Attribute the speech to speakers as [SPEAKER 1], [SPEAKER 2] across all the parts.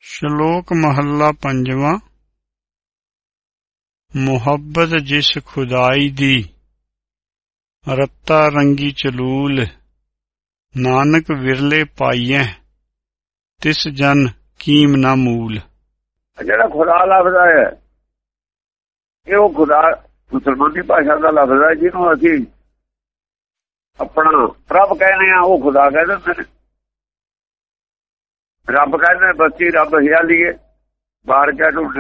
[SPEAKER 1] ਸ਼ਲੋਕ ਮਹੱਲਾ ਪੰਜਵਾਂ। ਮੁਹੱਬਤ ਜਿਸ ਖੁਦਾਈ ਦੀ, ਰੱਤਾ ਰੰਗੀ ਚਲੂਲ। ਨਾਨਕ ਵਿਰਲੇ ਪਾਈਐ, ਤਿਸ ਜਨ ਕੀਮ ਨਾ ਮੂਲ।
[SPEAKER 2] ਜਿਹੜਾ ਖੁਦਾ ਲਫ਼ਜ਼ ਹੈ ਇਹ ਉਹ ਖੁਦਾ ਮੁਸਲਮਾਨੀ ਭਾਸ਼ਾ ਦਾ ਲਫ਼ਜ਼ ਹੈ ਜਿਹਨੂੰ ਅਸੀਂ ਆਪਣਾ ਰੱਬ ਕਹਿੰਦੇ ਆ, ਉਹ ਖੁਦਾ ਕਹਿ ਦਿੰਦੇ ਨੇ। ਰੱਬ ਕਹਿੰਦੇ ਬੱਚੀ ਰੱਬ ਹਿਆਲੀਏ ਬਾਹਰ ਕਿਆ ਢੂੰਢੇ।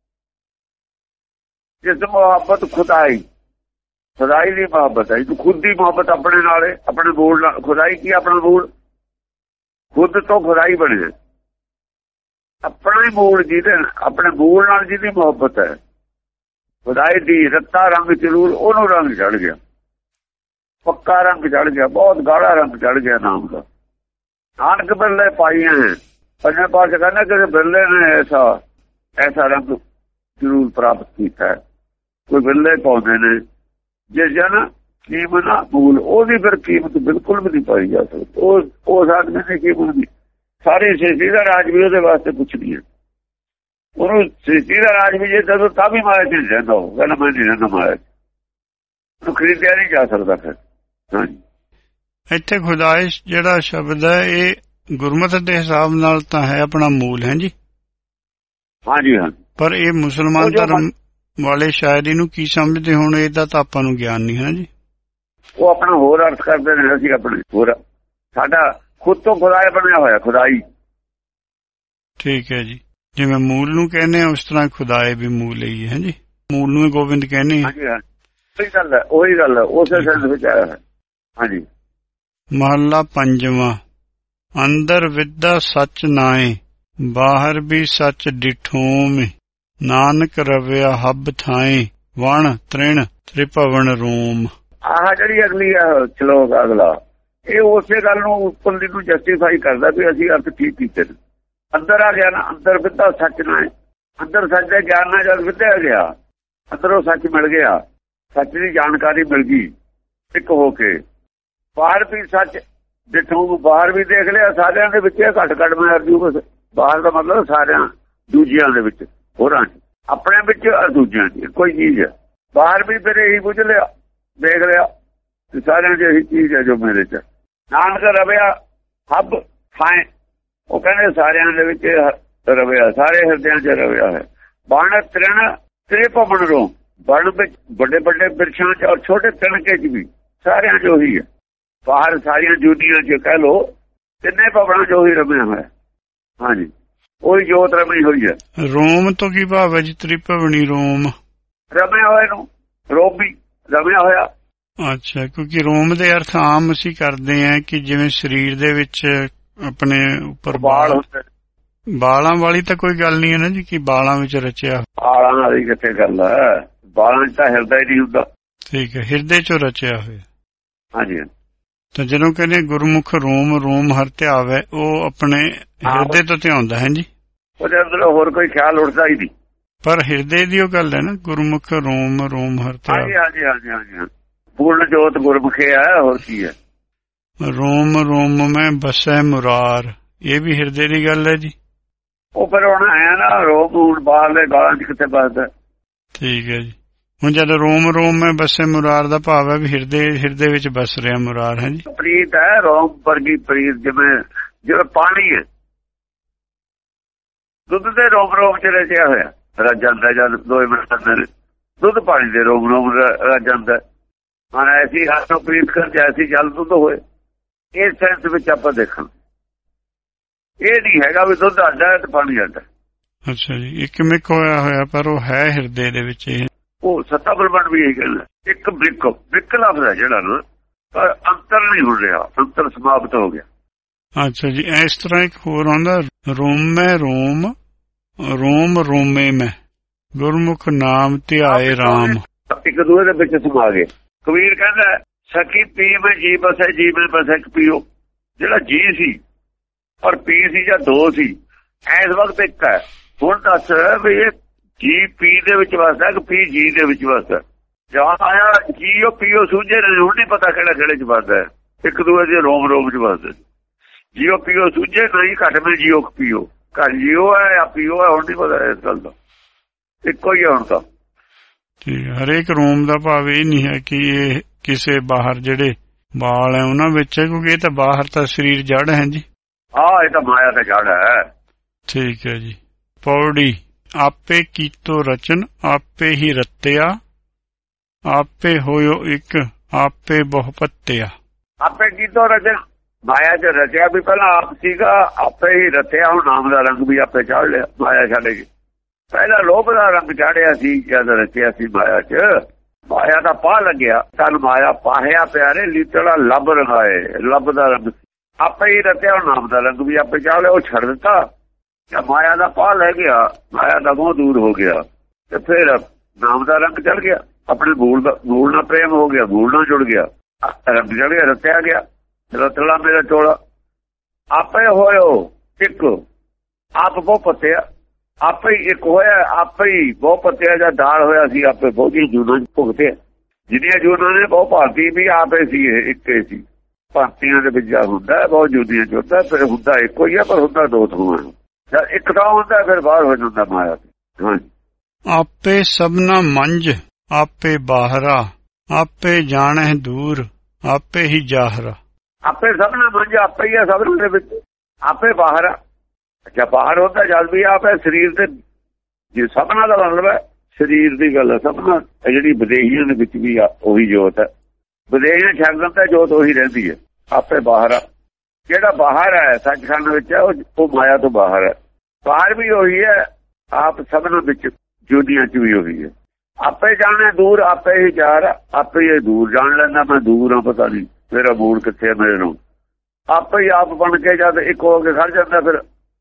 [SPEAKER 2] ਜਿਸ ਮੁਹੱਬਤ ਖੁਦਾਈ, ਖੁਦਾਈ ਦੀ ਮੁਹੱਬਤ ਹੈ। ਤੂੰ ਖੁਦ ਦੀ ਮੁਹੱਬਤ ਆਪਣੇ ਨਾਲ ਹੈ, ਆਪਣੇ ਮੂਲ ਨਾਲ। ਖੁਦਾਈ ਕੀ ਆਪਣਾ ਮੂਲ, ਖੁਦ ਤੋਂ ਖੁਦਾਈ ਬਣੇ। ਆਪਣਾ ਹੀ ਮੂਲ ਜਿਹਦੇ, ਆਪਣੇ ਮੂਲ ਨਾਲ ਜਿਹਦੀ ਮੁਹੱਬਤ ਹੈ ਖੁਦਾਈ ਦੀ, ਰੱਤਾ ਰੰਗ ਜ਼ਰੂਰ ਉਹਨੂੰ ਰੰਗ ਚੜ ਗਿਆ, ਪੱਕਾ ਰੰਗ ਚੜ ਗਿਆ, ਬਹੁਤ ਗਾੜਾ ਰੰਗ ਚੜ ਗਿਆ ਨਾਮ ਦਾ। ਨਾਨਕ ਬਿਰਲੇ ਪਾਈਆਂ ਹੈ, ਪੰਜਵੇਂ ਪਾਸੇ ਕਹਿੰਦਾ ਕਿ ਬਿਰਲੇ ਨੇ ਐਸਾ ਰੰਗ ਜ਼ਰੂਰ ਪ੍ਰਾਪਤ ਕੀਤਾ ਹੈ। ਕੋਈ ਬਿਰਲੇ ਪਾਉਂਦੇ ਨੇ ਜਿਸ ਜਨ ਕੀਮਤ ਨਾ ਮੂਲ, ਉਹਦੀ ਫਿਰ ਕੀਮਤ ਬਿਲਕੁਲ ਵੀ ਨਹੀਂ ਪਾਈ ਜਾ ਸਕਦੀ। ਉਸ ਆਦਮੀ ਦੀ ਕੀਮਤ ਨਹੀਂ। ਸਾਰੀ ਸ੍ਰਿਸ਼ਟੀ ਦਾ ਰਾਜ ਵੀ ਉਹਦੇ ਵਾਸਤੇ ਕੁਛ ਨਹੀਂ ਹੈ। ਉਹਨੂੰ ਸ੍ਰਿਸ਼ਟੀ ਦਾ ਰਾਜ ਵੀ ਜੇ ਜਦੋਂ ਤਾਂ ਵੀ ਮਾਇਆ ਚ ਰਹਿੰਦਾ, ਉਹ ਕਹਿੰਦਾ ਮੈਂ ਨਹੀਂ ਰਹਿੰਦਾ ਮਾਇਆ ਚ, ਉਹਨੂੰ ਖਰੀਦਿਆ ਨਹੀਂ ਜਾ ਸਕਦਾ। ਫਿਰ ਹਾਂਜੀ,
[SPEAKER 1] ਇੱਥੇ ਖੁਦਾਇਸ਼ ਜਿਹੜਾ ਸ਼ਬਦ ਹੈ ਇਹ ਗੁਰਮਤਿ ਦੇ ਹਿਸਾਬ ਨਾਲ ਤਾਂ ਹੈ ਆਪਣਾ ਮੂਲ ਹੈ ਜੀ।
[SPEAKER 2] ਹਾਂਜੀ ਹਾਂ, ਪਰ
[SPEAKER 1] ਇਹ ਮੁਸਲਮਾਨ ਧਰਮ ਵਾਲੇ ਸ਼ਾਇਦ ਇਹਨੂੰ ਕੀ ਸਮਝਦੇ ਹੁਣ, ਇਹਦਾ ਤਾਂ ਆਪਾਂ ਨੂੰ ਗਿਆਨ ਨਹੀਂ ਹੈ ਜੀ।
[SPEAKER 2] ਉਹ ਆਪਣਾ ਹੋਰ ਅਰਥ ਕਰਦੇ ਨੇ, ਅਸੀਂ ਆਪਣੇ ਹੋਰ। ਸਾਡਾ ਖੁਦ ਤੋਂ ਖੁਦਾਈ ਬਣਿਆ ਹੋਇਆ, ਖੁਦਾਈ।
[SPEAKER 1] ਠੀਕ ਹੈ ਜੀ, ਜਿਵੇਂ ਮੂਲ ਨੂੰ ਕਹਿੰਦੇ ਆ ਉਸ ਤਰ੍ਹਾਂ ਖੁਦਾਏ ਵੀ ਮੂਲ ਹੀ ਹੈ ਜੀ। ਮੂਲ ਨੂੰ ਗੋਬਿੰਦ ਕਹਿੰਦੇ।
[SPEAKER 2] ਹਾਂਜੀ ਹਾਂ, ਉਹੀ ਗੱਲ ਹੈ, ਉਹੀ ਗੱਲ ਹੈ, ਉਸੇ ਸੈਂਸ ਵਿੱਚ ਆਇਆ ਹੈ। ਹਾਂਜੀ।
[SPEAKER 1] ਮਹੱਲਾ ਪੰਜਵਾਂ। ਅੰਦਰ ਵਿਦਾ ਸੱਚ ਨਾਏ, ਬਾਹਰ ਵੀ ਸੱਚ ਡਿਠੋਮ। ਨਾਨਕ ਰਵਿਆ ਹੱਬ ਥਾਏ, ਵਣ ਤ੍ਰਿਣ ਤ੍ਰਿਭਵਨ ਰੋਮ। ਆਹ ਜਿਹੜੀ ਅਗਲੀ ਸ਼ਲੋਕ ਅਗਲਾ, ਇਹ ਉਸੇ ਗੱਲ ਨੂੰ ਉੱਪਰਲੀ ਨੂੰ ਜਸਟੀਫਾਈ ਕਰਦਾ ਵੀ ਅਸੀਂ ਅਰਥ ਠੀਕ ਕੀਤੇ ਨੇ। ਅੰਦਰ ਆ ਗਿਆ ਨਾ, ਅੰਦਰ ਵਿਦਾ ਸੱਚ ਨਾਏ, ਅੰਦਰ ਸੱਚ ਦੇ ਗਿਆਨ ਨਾਲ ਜਦ ਵਿਦਿਆ ਗਿਆ, ਅੰਦਰੋਂ ਸੱਚ ਮਿਲ ਗਿਆ, ਸੱਚ ਦੀ ਜਾਣਕਾਰੀ ਮਿਲ ਗਈ ਇੱਕ ਹੋ ਕੇ। ਬਾਹਰ ਵੀ ਸੱਚ ਜਿੱਥੋਂ ਬਾਹਰ ਵੀ ਦੇਖ ਲਿਆ, ਸਾਰਿਆਂ ਦੇ ਵਿੱਚ ਘੱਟ ਘੱਟ ਮੈਂ ਅਰਜੂ। ਬਸ ਬਾਹਰ ਦਾ ਮਤਲਬ ਸਾਰਿਆਂ ਦੂਜਿਆਂ ਦੇ ਵਿੱਚ, ਹੋਰਾਂ ਚ, ਆਪਣੇ ਵਿੱਚ ਦੂਜਿਆਂ ਚ ਕੋਈ ਚੀਜ਼ ਹੈ। ਬਾਹਰ ਵੀ ਫਿਰ ਇਹੀ ਬੁੱਝ ਲਿਆ, ਦੇਖ ਲਿਆ ਸਾਰਿਆਂ ਚ ਇਹੀ ਚੀਜ਼ ਹੈ ਜੋ ਮੇਰੇ ਚ। ਨਾਨਕ ਰਵਿਆ ਹੱਬ ਥਾਏ, ਉਹ ਕਹਿੰਦੇ ਸਾਰਿਆਂ ਦੇ ਵਿੱਚ ਰਵਿਆ, ਸਾਰੇ ਹਿਰਦਿਆਂ ਚ ਰਵਿਆ ਹੈ। ਬਣ ਤ੍ਰਿਣ ਤ੍ਰਿਭਵਨ ਰੋਮ, ਬਣ ਵਿੱਚ ਵੱਡੇ ਵੱਡੇ ਬਿਰਛਾਂ ਚ ਔਰ ਛੋਟੇ ਤਿਣਕੇ ਚ ਵੀ ਸਾਰਿਆਂ ਚ ਉਹੀ ਹੈ। ਬਾਹਰ ਸਾਰੀਆਂ ਜੁਦੀਆਂ ਚ ਕਹਿ ਲੋ, ਤਿੰਨੇ ਭਵਨਾਂ ਚ ਉਹੀ ਰਮਿਆ ਹੋਇਆ। ਹਾਂਜੀ, ਉਹੀ ਜੋਤ ਰਮੀ ਹੋਈ ਹੈ। ਰੋਮ ਤੋਂ ਕੀ ਭਾਵ ਹੈ ਜੀ? ਤ੍ਰਿਭਵਨੀ ਰੋਮ
[SPEAKER 2] ਰਮਿਆ ਹੋਇਆ ਨੂੰ ਰੋਮ ਵੀ ਰਮਿਆ ਹੋਇਆ।
[SPEAKER 1] ਅੱਛਾ, ਕਿਉਂਕਿ ਰੋਮ ਦੇ ਅਰਥ ਆਮ ਅਸੀਂ ਕਰਦੇ ਹਾਂ ਕਿ ਜਿਵੇਂ ਸਰੀਰ ਦੇ ਵਿੱਚ ਆਪਣੇ ਉੱਪਰ
[SPEAKER 2] ਬਾਲ ਹੁੰਦੇ।
[SPEAKER 1] ਬਾਲਾਂ ਵਾਲੀ ਤਾਂ ਕੋਈ ਗੱਲ ਨਹੀਂ ਹੈ ਨਾ ਜੀ ਕਿ ਬਾਲਾਂ ਵਿੱਚ ਰਚਿਆ।
[SPEAKER 2] ਬਾਲਾਂ ਵਾਲੀ ਕਿੱਥੇ ਗੱਲ ਹੈ, ਬਾਲਾਂ ਚ ਤਾਂ ਹਿਰਦਾ ਹੀ ਨਹੀਂ ਹੁੰਦਾ। ਠੀਕ ਹੈ,
[SPEAKER 1] ਹਿਰਦੇ ਚੋਂ ਰਚਿਆ ਹੋਇਆ।
[SPEAKER 2] ਹਾਂਜੀ,
[SPEAKER 1] ਤਾਂ ਜਦੋਂ ਕਹਿੰਦੇ ਗੁਰਮੁਖ ਰੋਮ ਰੋਮ ਹਰ ਧਿਆਵੈ, ਉਹ ਆਪਣੇ ਹਿਰਦੇ ਤੋਂ ਧਿਆਉਂਦਾ ਹੈ ਜੀ।
[SPEAKER 2] ਉਹਦੇ ਅੰਦਰ ਹੋਰ ਕੋਈ ਖਿਆਲ ਉੱਠਦਾ ਹੀ ਨਹੀਂ।
[SPEAKER 1] ਪਰ ਹਿਰਦੇ ਦੀ ਉਹ ਗੱਲ ਹੈ ਨਾ, ਗੁਰਮੁਖ ਰੋਮ ਰੋਮ ਹਰ ਧਿਆਵੈ।
[SPEAKER 2] ਹਾਂਜੀ ਹਾਂਜੀ ਹਾਂਜੀ, ਪੂਰਨ ਜੋਤ ਗੁਰਮੁਖੇ ਹੈ, ਹੋਰ ਕੀ ਹੈ।
[SPEAKER 1] ਰੋਮ ਰੋਮ ਮੈਂ ਬਸੈ ਮੁਰਾਰ, ਇਹ ਵੀ ਹਿਰਦੇ ਦੀ ਗੱਲ ਹੈ ਜੀ।
[SPEAKER 2] ਉਹ ਫਿਰ ਹੁਣ ਆਇਆ ਨਾ, ਰੋਮ ਹੁਣ ਬਾਹਰਲੇ ਗਾਲਾਂ ਚ ਕਿੱਥੇ ਬਸਦਾ।
[SPEAKER 1] ਠੀਕ ਹੈ ਜੀ। ਹੁਣ ਜਦ ਰੋਮ ਰੋਮ ਮੈਂ ਬਸੇ ਮੁਰਾਰ ਦਾ ਭਾਵ ਹੈ ਵੀ ਹਿਰਦੇ ਵਿੱਚ ਬਸ ਰਿਹਾ ਮੁਰਾਰ ਹੈ ਜੀ।
[SPEAKER 2] ਪ੍ਰੀਤ ਹੈ, ਰੋਮ ਵਰਗੀ ਪ੍ਰੀਤ, ਜਿਵੇਂ ਪਾਣੀ ਹੈ, ਦੁੱਧ ਦੇ ਰੋਮ ਰੋਮ ਚ ਰਚਿਆ ਹੋਇਆ ਰਚ ਜਾਂਦਾ। ਜਦ 2 ਮਿੰਟ ਅੰਦਰ ਦੁੱਧ ਪਾਣੀ ਦੇ ਰੋਮ ਰੋਮ ਰਚ ਜਾਂਦਾ। ਹਾਂ, ਐਸੀ ਹੱਥੋਂ ਪ੍ਰੀਤ ਕਰ ਜੈਸੀ ਜਲ ਦੁੱਧ ਹੋਏ। ਇਸ ਸੈਂਸ ਵਿੱਚ ਆਪਾਂ ਦੇਖਾਂ, ਇਹ ਨਹੀਂ ਹੈਗਾ ਵੀ ਦੁੱਧ ਆਡਾ ਤੇ ਪਾਣੀ ਆਡਾ। ਅੱਛਾ ਜੀ, ਇੱਕ ਮਿਕ ਹੋਇਆ ਪਰ ਉਹ ਹੈ ਹਿਰਦੇ ਦੇ ਵਿੱਚ। ਉਹ ਸੱਤਾ ਬਲਵੰਡ ਵੀ ਇਹੀ ਕਹਿੰਦਾ, ਇੱਕ ਬ੍ਰਿਕ ਲਫ਼ਜ਼ ਹੈ ਜਿਹੜਾ ਨਾ, ਪਰ ਅੰਤਰ ਨਹੀਂ ਹੋ ਰਿਹਾ, ਅੰਤਰ ਸਮਾਪਤ ਹੋ ਗਿਆ। ਅੱਛਾ ਜੀ, ਇਸ ਤਰ੍ਹਾਂ ਇੱਕ ਹੋਰ ਆਉਂਦਾ, ਰੋਮੈ ਰੋਮ ਰੋਮ ਰੋਮੇ ਮੈਂ, ਗੁਰਮੁਖ ਨਾਮ ਧਿਆਏ ਰਾਮ। ਇੱਕ ਦੂਏ ਦੇ ਵਿੱਚ ਸਮਾ ਗਏ। ਕਬੀਰ ਕਹਿੰਦਾ ਸਖੀ ਪੀ ਮੈਂ ਜੀ ਬਸੈ, ਜੀ ਮੈਂ ਬਸੈ ਇੱਕ ਪੀਓ। ਜਿਹੜਾ ਜੀ ਸੀ ਔਰ ਪੀ ਸੀ ਜਾਂ 2 ਸੀ, ਇਸ ਵਕਤ ਇੱਕ ਹੈ। ਹੁਣ ਦੱਸ ਵੀ ਇਹ ਜੀ ਪੀ ਦੇ ਵਿੱਚ ਵਸਦਾ ਕਿ ਪੀ ਜੀ ਦੇ ਵਿੱਚ ਵਸਦਾ। ਜਾਂ ਆਇਆ ਜੀਓ ਪੀਓ ਸੂਝੇ ਨੇ, ਹੁਣ ਨਹੀਂ ਪਤਾ ਕਿਹੜਾ ਕਿਹੜੇ ਚ ਵਸਦਾ ਹੈ। ਇੱਕ ਦੂਏ ਦੇ ਰੋਮ ਰੋਮ ਚ ਵਸਦੇ। ਜੀਓ ਪੀਓ ਸੂਝੇ ਨਹੀਂ, ਘੱਟ ਮੈਂ ਜੀਓ ਪੀਓ। ਘਰ ਜੀਓ ਹੈ ਜਾਂ ਪੀਓ ਹੈ, ਹੁਣ ਨਹੀਂ ਪਤਾ ਇਸ ਗੱਲ ਦਾ, ਇੱਕੋ ਹੀ ਹੁਣ ਤਾਂ।
[SPEAKER 1] ਹਰੇਕ ਰੂਮ ਦਾ ਭਾਵ ਇਹ ਨਹੀਂ ਹੈ ਕਿ ਇਹ ਕਿਸੇ ਬਾਹਰ ਜਿਹੜੇ ਬਾਲ ਹੈ ਉਹਨਾਂ ਵਿੱਚ ਹੈ, ਕਿਉਂਕਿ ਇਹ ਤਾਂ ਬਾਹਰ ਤਾਂ ਸਰੀਰ ਜੜ ਹੈ ਜੀ।
[SPEAKER 2] ਹਾਂ, ਇਹ ਤਾਂ ਮਾਇਆ ਦਾ ਜੜ ਹੈ।
[SPEAKER 1] ਠੀਕ ਹੈ ਜੀ। ਪੌੜੀ ਆਪੇ ਕੀਤੋ ਰਚਨ ਆਪੇ ਹੀ ਰਤਿਆ, ਆਪੇ ਹੋਇਓ ਇੱਕ ਆਪੇ ਬਹੁ ਪੱਤਿਆ।
[SPEAKER 2] ਆਪੇ ਕੀਤੋ ਰਚਨ, ਮਾਇਆ ਚ ਰਚਿਆ ਵੀ ਪਹਿਲਾਂ ਆਪ ਸੀਗਾ, ਆਪੇ ਹੀ ਰਤਿਆ। ਹੁਣ ਨਾਮ ਦਾ ਰੰਗ ਵੀ ਆਪੇ ਚਾੜ ਲਿਆ ਮਾਇਆ ਛੱਡ ਕੇ। ਪਹਿਲਾਂ ਲੋਭ ਦਾ ਰੰਗ ਚਾੜਿਆ ਸੀ ਜਦ ਰਚਿਆ ਸੀ ਮਾਇਆ ਚ। ਮਾਇਆ ਦਾ ਪਾਹ ਲੱਗਿਆ, ਤਨ ਮਾਇਆ ਪਾਹਿਆ ਪਿਆਰੇ ਲੀਤੜਾ ਲੱਭ ਰੰਗਾਏ। ਲੱਭ ਦਾ ਰੰਗ ਆਪੇ ਹੀ ਰਤਿਆ, ਨਾਮ ਦਾ ਰੰਗ ਵੀ ਆਪੇ ਚਾੜ ਲਿਆ। ਉਹ ਛੱਡ ਦਿੱਤਾ, ਮਾਇਆ ਦਾ ਪਾਹ ਲੈ ਗਿਆ, ਮਾਇਆ ਦਾ ਮੋਹ ਦੂਰ ਹੋ ਗਿਆ, ਤੇ ਫਿਰ ਨਾਮ ਦਾ ਰੰਗ ਚੜ ਗਿਆ। ਆਪਣੇ ਮੂਲ ਨਾਲ ਪ੍ਰੇਮ ਹੋ ਗਿਆ, ਮੂਲ ਨਾਲ ਜੁੜ ਗਿਆ, ਰੰਗ ਚੜ ਗਿਆ, ਰਤਿਆ ਗਿਆ। ਰਤੜਾ ਮੇਰਾ ਚੋਲਾ ਆਪੇ ਹੋਇਓ ਇੱਕ ਆਪ ਬਹੁ ਪੱਤਿਆ। ਆਪੇ ਹੀ ਇੱਕ ਹੋਇਆ, ਆਪੇ ਹੀ ਬਹੁ ਪੱਤਿਆ। ਜਾਂ ਦਾਲ ਹੋਇਆ ਸੀ ਆਪੇ ਬਹੁਤੀ ਜੂਨਾਂ ਭੁਗਤੇ। ਜਿੰਨੀਆਂ ਜੂਨਾਂ ਨੇ ਬਹੁ ਭਾਰਤੀ ਵੀ ਆਪੇ ਸੀ, ਇਹ ਇੱਕੇ ਸੀ। ਭਾਰਤੀਆਂ ਦੇ ਵਿੱਚ ਹੁੰਦਾ ਬਹੁਤ ਜੂਦੀਆਂ ਚ ਹੁੰਦਾ, ਫਿਰ ਹੁੰਦਾ ਇੱਕੋ ਹੀ ਆ, ਪਰ ਹੁੰਦਾ ਦੋ ਥਾਵਾਂ। ਜਦ ਇੱਕ ਤਾਂ ਹੁੰਦਾ ਫਿਰ ਬਾਹਰ ਹੋ ਜਾਂਦਾ ਮਾਇਆ। ਹਾਂਜੀ।
[SPEAKER 1] ਆਪੇ ਸਭਨਾ ਮੰਝ ਆਪੇ ਬਾਹਰਾ, ਆਪੇ ਜਾਣਹਿ ਦੂਰ ਆਪੇ ਹੀ ਜਾਹਰਾ।
[SPEAKER 2] ਆਪੇ ਸਭਨਾ ਮੰਝ ਆਪੇ ਹੀ ਆ, ਸਭਨਾਂ ਦੇ ਵਿੱਚ ਆਪੇ ਬਾਹਰ ਆ। ਅੱਛਾ, ਬਾਹਰ ਹੁੰਦਾ ਜਦ ਵੀ ਆਪ ਹੈ ਸਰੀਰ ਤੇ। ਜੇ ਸਭਨਾ ਦਾ ਮਤਲਬ ਹੈ ਸਰੀਰ ਦੀ ਗੱਲ ਹੈ। ਸਭਨਾ ਜਿਹੜੀ ਵਿਦੇਹੀਆਂ ਦੇ ਵਿੱਚ ਵੀ ਆ ਉਹੀ ਜੋਤ ਹੈ। ਵਿਦੇਹੀਆਂ ਛੱਡਣ ਤਾਂ ਜੋਤ ਉਹੀ ਰਹਿੰਦੀ ਹੈ। ਆਪੇ ਬਾਹਰ ਆ, ਜਿਹੜਾ ਬਾਹਰ ਹੈ ਸੱਚਖੰਡ ਵਿੱਚ ਹੈ, ਉਹ ਮਾਇਆ ਤੋਂ ਬਾਹਰ ਹੈ। ਬਾਹਰ ਵੀ ਉਹੀ ਹੈ, ਆਪ ਸਭਨਾ ਵਿੱਚ ਜੋਦੀਆਂ ਚ ਵੀ ਉਹੀ ਹੈ। ਆਪੇ ਜਾਣੇ ਦੂਰ ਆਪੇ ਹੀ ਚਾਰ। ਆਪੇ ਹੀ ਦੂਰ ਜਾਣ ਲੈਂਦਾ, ਮੈਂ ਦੂਰ ਹਾਂ, ਪਤਾ ਨਹੀਂ ਮੇਰਾ ਮੂਲ ਕਿੱਥੇ ਮੇਰੇ ਨੂੰ। ਆਪੇ ਹੀ ਆਪ ਬਣ ਕੇ ਜਦ ਇੱਕ ਹੋ ਕੇ ਖੜ ਜਾਂਦਾ, ਫਿਰ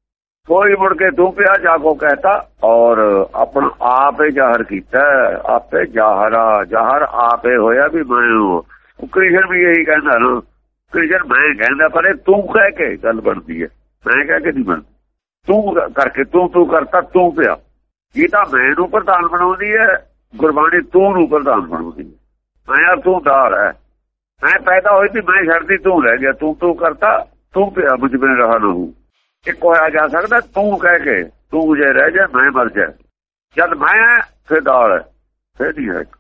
[SPEAKER 2] ਕੋਈ ਮੁੜ ਕੇ ਤੂੰ ਪਿਆ ਜਾਗੋ ਕਹਿਤਾ, ਔਰ ਆਪਣਾ ਆਪ ਹੀ ਜ਼ਾਹਰ ਕੀਤਾ। ਆਪੇ ਜ਼ਾਹਰਾ, ਜ਼ਾਹਰ ਆਪੇ ਹੋਇਆ ਵੀ ਮੈਂ। ਕ੍ਰਿਸ਼ਨ ਵੀ ਇਹੀ ਕਹਿੰਦਾ ਨਾ, ਕ੍ਰਿਸ਼ਨ ਮੈਂ ਕਹਿੰਦਾ, ਪਰ ਇਹ ਤੂੰ ਕਹਿ ਕੇ ਗੱਲ ਬਣਦੀ ਹੈ, ਮੈਂ ਕਹਿ ਕੇ ਨਹੀਂ ਬਣਦੀ। ਤੂੰ ਕਰਕੇ ਤੂੰ ਕਰਤਾ, ਤੂੰ ਪਿਆ। ਗੀਤਾ ਮੈਂ ਨੂੰ ਪ੍ਰਧਾਨ ਬਣਾਉਂਦੀ ਹੈ, ਗੁਰਬਾਣੀ ਤੂੰ ਨੂੰ ਪ੍ਰਧਾਨ ਬਣਾਉਂਦੀ ਹੈ। ਮੈਂ ਯਾਰ ਤੂੰ ਦਾਰ ਹੈ, ਮੈਂ ਪੈਦਾ ਹੋਈ ਸੀ, ਮੈਂ ਛੱਡਦੀ, ਤੂੰ ਰਹਿ ਗਿਆ। ਤੂੰ ਕਰਤਾ, ਤੂੰ ਪਿਆ, ਮੁਝ ਮੈਂ ਰਹਾ ਨਾ ਹੂੰ। ਇੱਕ ਹੋਇਆ ਜਾ ਸਕਦਾ ਤੂੰ ਕਹਿ ਕੇ, ਤੂੰ ਜੇ ਰਹਿ ਜਾ ਮੈਂ ਮਰ ਜਾ। ਜਦ ਮੈਂ ਫਿਰ ਦਾਲ ਹੈ, ਫਿਰ ਨਹੀਂ ਹੈ।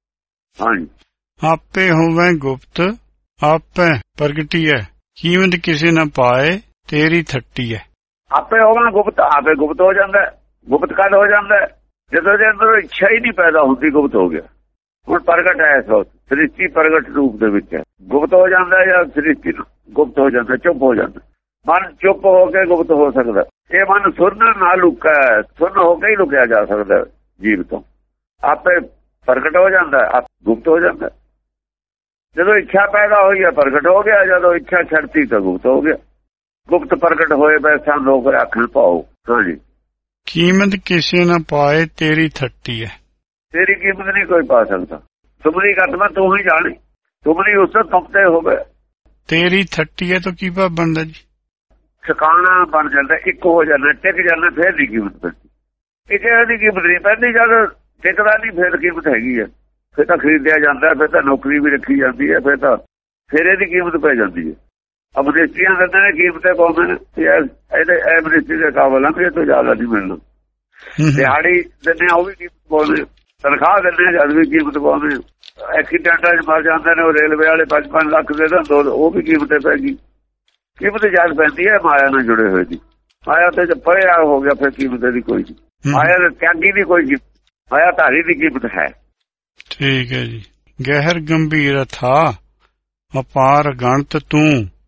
[SPEAKER 2] ਹਾਂਜੀ।
[SPEAKER 1] ਆਪੇ ਹੋਵੇ ਗੁਪਤ ਆਪੇ ਪ੍ਰਗਟੀ ਹੈ, ਕੀਮਤ ਕਿਸੇ ਨਾ ਪਾਏ ਤੇਰੀ ਥੱਟੀ ਹੈ। ਆਪੇ
[SPEAKER 2] ਹੋਵੇ ਗੁਪਤ, ਆਪੇ ਗੁਪਤ ਹੋ ਜਾਂਦਾ। ਗੁਪਤ ਕਦ ਹੋ ਜਾਂਦਾ? ਜਦੋਂ ਦੇ ਅੰਦਰ ਇੱਛਾ ਹੀ ਨਹੀਂ ਪੈਦਾ ਹੁੰਦੀ, ਗੁਪਤ ਹੋ ਗਿਆ। ਹੁਣ ਪ੍ਰਗਟ ਹੈ, ਸ੍ਰਿਸ਼ਟੀ ਪ੍ਰਗਟ ਰੂਪ ਦੇ ਵਿੱਚ ਹੈ। ਗੁਪਤ ਹੋ ਜਾਂਦਾ ਜਾਂ ਸ੍ਰਿਸ਼ਟੀ ਗੁਪਤ ਹੋ ਜਾਂਦਾ, ਚੁੱਪ ਹੋ ਜਾਂਦਾ। ਮਨ ਚੁੱਪ ਹੋ ਕੇ ਗੁਪਤ ਹੋ ਸਕਦਾ। ਇਹ ਮਨ ਸੁਣਨ ਨਾਲ ਲੁਕਾ, ਸੁਣ ਹੋ ਕੇ ਹੀ ਲੁਕਿਆ ਜਾ ਸਕਦਾ ਜੀਵ ਤੋਂ। ਆਪੇ ਪ੍ਰਗਟ ਹੋ ਜਾਂਦਾ, ਆਪ ਗੁਪਤ ਹੋ ਜਾਂਦਾ। ਜਦੋਂ ਇੱਛਾ ਪੈਦਾ ਹੋਈ ਹੈ ਪ੍ਰਗਟ ਹੋ ਗਿਆ, ਜਦੋਂ ਇੱਛਾ ਛੱਡਤੀ ਤਾਂ ਗੁਪਤ ਹੋ ਗਿਆ। ਗੁਪਤ ਪ੍ਰਗਟ ਹੋਏ ਬੈਸਾਂ ਲੋਕ ਰੱਖਣ ਪਾਓ। ਹਾਂਜੀ।
[SPEAKER 1] ਕੀਮਤ ਕਿਸੇ ਨਾ ਪਾਏ ਤੇਰੀ ਥੱਟੀ ਹੈ।
[SPEAKER 2] ਤੇਰੀ ਕੀਮਤ ਨਹੀਂ ਕੋਈ ਪਾ ਸਕਦਾ। ਤੁਮਰੀ ਕਦਮ ਤੂੰ ਹੀ ਜਾਣੀ, ਤੁਮਰੀ ਉਸ ਤੋਂ ਤੁਮਤੇ ਹੋਵੇ।
[SPEAKER 1] ਤੇਰੀ ਥੱਟੀ ਹੈ ਤਾਂ ਕੀ ਭਾਵ ਬਣਦਾ ਜੀ?
[SPEAKER 2] ਠਿਕਾਣਾ ਬਣ ਜਾਂਦਾ, ਇੱਕ ਹੋ ਜਾਂਦਾ, ਟਿਕ ਜਾਂਦਾ, ਫੇਰ ਦੀ ਕੀਮਤ ਪੈਂਦੀ। ਇੱਕ ਇਹਦੀ ਕੀਮਤ ਨਹੀਂ ਪੈਂਦੀ, ਜਦ ਟਿਕਦਾ ਨਹੀਂ ਫੇਰ ਕੀਮਤ ਹੈਗੀ ਹੈ। ਫਿਰ ਤਾਂ ਖਰੀਦਿਆ ਜਾਂਦਾ, ਫਿਰ ਤਾਂ ਨੌਕਰੀ ਵੀ ਰੱਖੀ ਜਾਂਦੀ ਹੈ, ਫਿਰ ਇਹਦੀ ਕੀਮਤ ਪੈ ਜਾਂਦੀ ਹੈ। ਅਮਰਿਸਟਰੀਆਂ ਦਿੰਦੇ ਨੇ ਕੀਮਤੇ ਪਾਉਂਦੇ ਨੇ, ਇਹਦੇ ਐਮਰਿਸਟਰੀ ਦੇ ਕਾਬਲ ਆ, ਇਹ ਤੋਂ ਜ਼ਿਆਦਾ ਨਹੀਂ ਮਿਲਣਾ। ਦਿਹਾੜੀ ਦਿੰਦੇ ਆ, ਉਹ ਵੀ ਕੀਮਤ ਪਾਉਂਦੇ। ਤਨਖਾਹ ਦਿੰਦੇ ਜਦ ਵੀ ਕੀਮਤ ਪਾਉਂਦੇ। ਐਕਸੀਡੈਂਟਾਂ 'ਚ ਮਰ ਜਾਂਦੇ ਨੇ ਉਹ ਰੇਲਵੇ ਵਾਲੇ, 5-5 ਲੱਖ ਦੇ ਦਿੰਦੇ, ਉਹ ਵੀ ਕੀਮਤੇ ਪੈ ਗਈ। ਕੀਮਤ ਜਦ ਪੈਂਦੀ ਹੈ ਮਾਇਆ ਨਾਲ ਜੁੜੇ ਹੋਏ ਦੀ। ਮਾਇਆ ਤੇ ਜੇ ਪਰਿਆ ਹੋ ਗਿਆ ਫਿਰ ਕੀਮਤ ਦੀ ਕੋਈ ਨਹੀਂ। ਮਾਇਆ ਦੇ ਤਿਆਗੀ ਦੀ ਕੋਈ ਕੀਮਤ, ਮਾਇਆ ਧਾਰੀ ਦੀ ਕੀਮਤ ਹੈ।
[SPEAKER 1] ਠੀਕ ਹੈ ਜੀ। ਗਹਿਰ ਗੰਭੀਰ ਥਾ ਅਪਾਰ ਗਣਤ ਤੂੰ,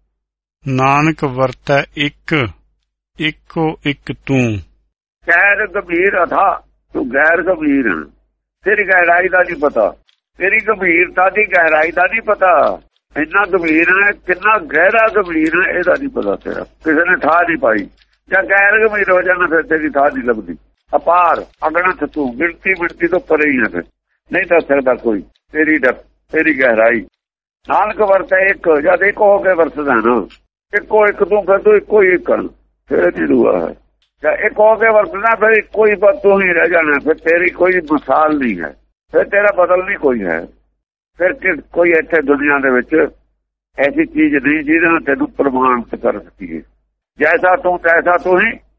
[SPEAKER 1] ਨਾਨਕ ਵਰਤੈ ਇੱਕ ਇੱਕੋ ਇੱਕ ਤੂੰ।
[SPEAKER 2] ਗੈਰ ਗੰਭੀਰ ਅਥਾ, ਤੂੰ ਗੈਰ ਗੰਭੀਰ। ਤੇਰੀ ਗਹਿਰਾਈ ਦਾ ਨਹੀਂ ਪਤਾ, ਤੇਰੀ ਗੰਭੀਰਤਾ ਦੀ ਗਹਿਰਾਈ ਦਾ ਨਹੀਂ ਪਤਾ। ਇੰਨਾ ਗੰਭੀਰ ਹੈ, ਕਿੰਨਾ ਗਹਿਰਾ ਗੰਭੀਰ ਹੈ, ਇਹਦਾ ਨਹੀਂ ਪਤਾ ਤੇਰਾ। ਕਿਸੇ ਨੇ ਠਾਹ ਨਹੀਂ ਪਾਈ। ਜਾਂ ਗੈਰ ਗੰਭੀਰ ਹੋ ਜਾਣਾ ਫਿਰ ਤੇਰੀ ਠਾਹ ਨਹੀਂ ਲੱਭਦੀ। ਅਪਾਰ ਅਗਣਤ ਤੂੰ, ਗਿਣਤੀ ਤੋਂ ਪਰੇ ਹੀ ਹੈ, ਫਿਰ ਨਹੀਂ ਦੱਸ ਸਕਦਾ ਕੋਈ ਤੇਰੀ ਗਹਿਰਾਈ। ਨਾਨਕ ਵਰਤੈ ਇੱਕ, ਜਦ ਇੱਕ ਹੋ ਕੇ ਵਰਤਦਾ ਨਾ, ਇੱਕੋ ਇੱਕ ਤੂੰ, ਫਿਰ ਤੂੰ ਇੱਕੋ ਹੀ ਇੱਕ ਫਿਰ ਨਹੀਂ ਦੂਆ ਹੈ। ਜਾਂ ਇੱਕ ਹੋ ਕੇ ਵਰਤਣਾ, ਫਿਰ ਇੱਕੋ ਹੀ ਤੂੰ ਹੀ ਰਹਿ ਜਾਣਾ। ਫਿਰ ਤੇਰੀ ਕੋਈ ਮਿਸਾਲ ਨਹੀਂ ਹੈ, ਫਿਰ ਤੇਰਾ ਬਦਲ ਨਹੀਂ ਕੋਈ ਹੈ। ਫਿਰ ਕੋਈ ਇੱਥੇ ਦੁਨੀਆ ਦੇ ਵਿੱਚ ਐਸੀ ਚੀਜ਼ ਨਹੀਂ ਜਿਹਦੇ ਨਾਲ ਤੈਨੂੰ ਪ੍ਰਮਾਣਿਤ ਕਰ ਸਕੀਏ। ਜੈਸਾ ਤੂੰ ਤੈਸਾ ਤੂੰ ਹੀ,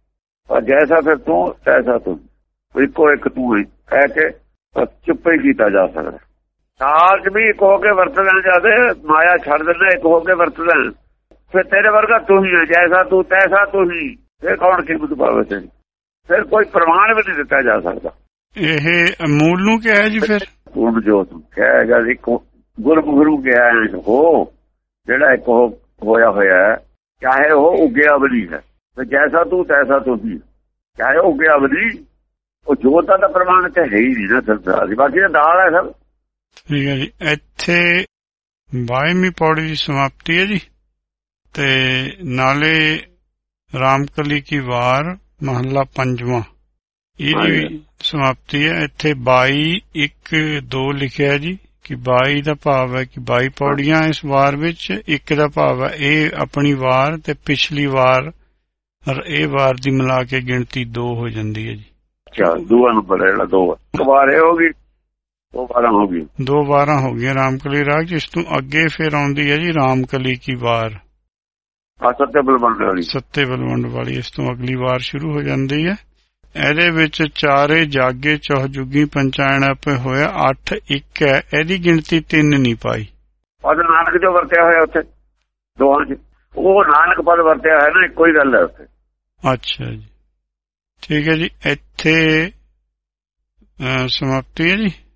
[SPEAKER 2] ਪਰ ਜੈਸਾ ਫਿਰ ਤੂੰ ਤੈਸਾ ਤੂੰ, ਇੱਕੋ ਇੱਕ ਤੂੰ ਹੀ ਕਹਿ ਕੇ ਚੁੱਪ ਹੀ ਕੀਤਾ ਜਾ ਸਕਦਾ। ਸਾਜ ਵੀ ਇੱਕ ਹੋ ਕੇ ਵਰਤਣਾ ਜਦ ਮਾਇਆ ਛੱਡ ਦਿੰਦਾ, ਇੱਕ ਹੋ ਕੇ ਵਰਤਦਾ, ਫਿਰ ਤੇਰੇ ਵਰਗਾ ਤੂੰ ਹੀ ਹੈ, ਜੈਸਾ ਤੂੰ ਤੈਸਾ ਤੂੰ ਹੀ। ਫਿਰ ਕੌਣ ਕੀਮਤ ਪਾਵੇ ਤੇਰੀ? ਫਿਰ ਕੋਈ ਪ੍ਰਮਾਣ ਵੀ ਨਹੀਂ ਦਿੱਤਾ ਜਾ ਸਕਦਾ।
[SPEAKER 1] ਇਹ ਮੂਲ ਨੂੰ ਕਿਹਾ ਹੈ ਜੀ? ਫਿਰ
[SPEAKER 2] ਪੂਰਨ ਜੋਤ ਕਹੇਗਾ ਜੀ, ਗੁਰੂ ਕਿਹਾ ਹੋ ਜਿਹੜਾ ਇੱਕ ਹੋਇਆ ਹੋਇਆ ਹੈ, ਚਾਹੇ ਉਹ ਉੱਗਿਆ ਵੀ ਨਹੀਂ ਹੈ, ਜੈਸਾ ਤੂੰ ਤੈਸਾ ਤੂੰ ਹੀ, ਚਾਹੇ ਉਹ ਉੱਗਿਆ ਵੀ ਨਹੀਂ, ਉਹ ਜੋਤ ਦਾ ਪ੍ਰਮਾਣ ਤੇ ਹੈ ਹੀ ਨਹੀਂ ਨਾ ਸੰਸਾਰ ਦੀ, ਬਾਕੀ ਤਾਂ ਦਾਲ ਹੈ ਸਭ।
[SPEAKER 1] ਠੀਕ ਹੈ ਜੀ। ਇੱਥੇ 22ਵੀਂ ਪੌੜੀ ਦੀ ਸਮਾਪਤੀ ਹੈ ਜੀ, ਤੇ ਨਾਲੇ ਰਾਮਕਲੀ ਕੀ ਵਾਰ ਮਹੱਲਾ 5ਵਾਂ ਇਹਦੀ ਸਮਾਪਤੀ ਹੈ। ਇੱਥੇ 22:1-2 ਲਿਖਿਆ ਜੀ ਕਿ 22 ਦਾ ਭਾਵ ਹੈ ਕਿ 22 ਪੌੜੀਆਂ ਇਸ ਵਾਰ ਵਿੱਚ, 1 ਦਾ ਭਾਵ ਹੈ ਇਹ ਆਪਣੀ ਵਾਰ ਤੇ ਪਿਛਲੀ ਵਾਰ, ਇਹ ਵਾਰ ਦੀ ਮਿਲਾ ਕੇ ਗਿਣਤੀ 2 ਹੋ ਜਾਂਦੀ ਹੈ ਜੀ।
[SPEAKER 2] ਅੱਛਾ, ਦੂਆ ਨੰਬਰ ਹੈ ਜਿਹੜਾ 2 ਵਾਰ ਇਹ ਹੋ ਗਈ, 2 ਵਾਰਾਂ ਹੋ ਗਈ,
[SPEAKER 1] 2 ਵਾਰਾਂ ਹੋ ਗਈਆਂ ਰਾਮਕਲੀ ਰਾਗ। ਇਸ ਤੋਂ ਅੱਗੇ ਫਿਰ ਆਉਂਦੀ ਹੈ ਜੀ ਰਾਮਕਲੀ ਕੀ ਵਾਰ,
[SPEAKER 2] ਸੱਤੇ ਬਲਵੰਡ ਵਾਲੀ। ਇਸ ਤੋਂ ਅਗਲੀ ਵਾਰ ਸ਼ੁਰੂ ਹੋ ਜਾਂਦੀ ਹੈ। ਇਹਦੇ ਵਿੱਚ ਚਾਰੇ ਜਾਗੇ ਚੌਹਜੁਗੀ ਪੰਚਾਇਣ ਆਪੇ ਹੋਇਆ 8-1 ਹੈ, ਇਹਦੀ ਗਿਣਤੀ 3 ਨਹੀਂ ਪਾਈ। ਪਦ ਨਾਨਕ ਜੋ ਵਰਤਿਆ ਹੋਇਆ ਉੱਥੇ ਦੋਹਾਂ ਚ, ਉਹ ਨਾਨਕ ਪਦ ਵਰਤਿਆ ਹੋਇਆ ਨਾ, ਇੱਕੋ ਹੀ ਗੱਲ ਹੈ ਉੱਥੇ।
[SPEAKER 1] ਅੱਛਾ ਜੀ, ਠੀਕ ਹੈ ਜੀ। ਇੱਥੇ ਸਮਾਪਤੀ ਹੈ ਜੀ।